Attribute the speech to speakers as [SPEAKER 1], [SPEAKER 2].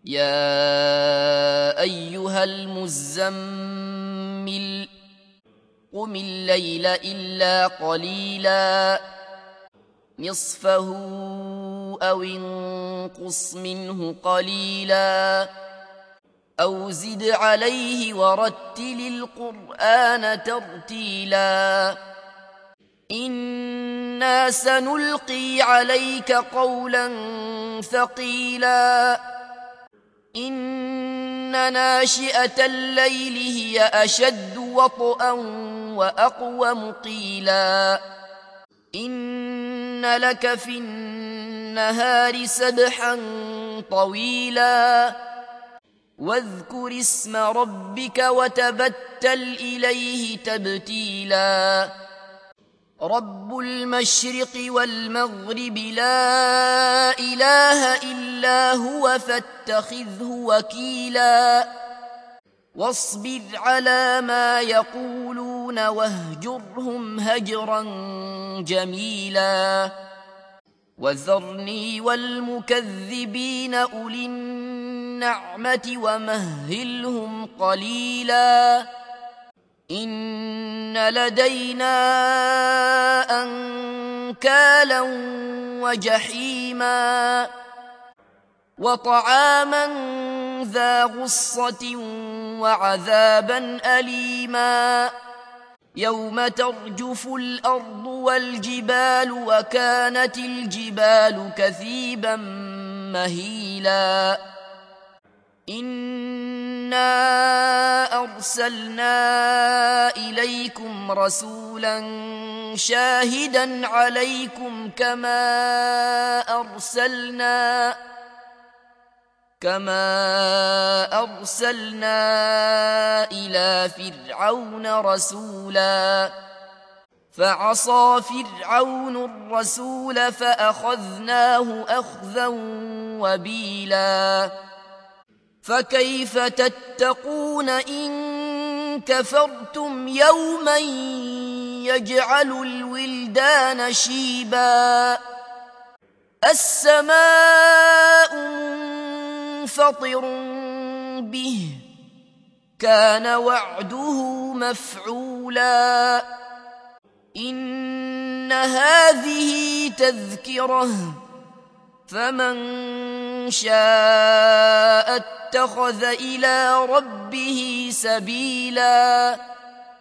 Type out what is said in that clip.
[SPEAKER 1] يا أيها المزمل قم الليل إلا قليلا نصفه أو انقص منه قليلا أو زد عليه ورتل القرآن ترتيلا إنا سنلقي عليك قولا ثقيلا إن ناشئة الليل هي أشد وطئا وأقوم قيلا إن لك في النهار سبحا طويلا واذكر اسم ربك وتبتل إليه تبتيلا رب المشرق والمغرب لا إله إلا هو فاتخذه وكيلا واصبر على ما يقولون واهجرهم هجرا جميلا وذرني والمكذبين أولي النعمة ومهلهم قليلا إن لدينا أنكالا وجحيما وطعاما ذا غصة وعذابا أليما يوم ترجف الأرض والجبال وكانت الجبال كثيبا مهيلا إنا أرسلنا إليكم رسولا شاهدا عليكم كما أرسلنا إلى فرعون رسولا فعصى فرعون الرسول فأخذناه أخذا وبيلا فكيف تتقون إن كفرتم يوما يجعل الولدان شيبا السماء منفطر به كان وعده مفعولا إن هذه تذكرة فمن شاء اتخذ إلى ربه سبيلا